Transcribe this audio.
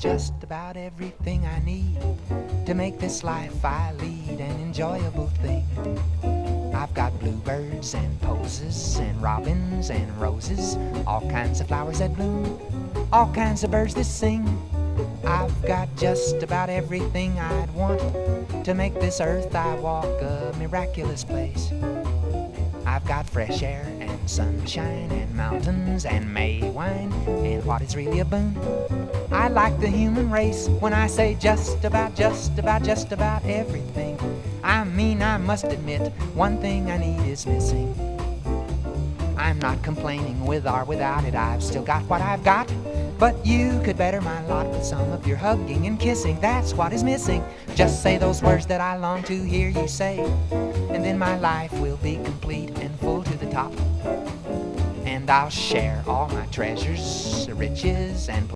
just about everything I need to make this life I lead an enjoyable thing. I've got bluebirds and posies and robins and roses, all kinds of flowers that bloom, all kinds of birds that sing. I've got just about everything I'd want to make this earth I walk a miraculous place. I've got fresh air and sunshine and mountains and May wine and what is really a boon. I like the human race when I say just about everything. I mean, I must admit, one thing I need is missing. I'm not complaining, with or without it, I've still got what I've got. But you could better my lot with some of your hugging and kissing. That's what is missing. Just say those words that I long to hear you say, and then my life will be complete and full to the top. And I'll share all my treasures, riches, and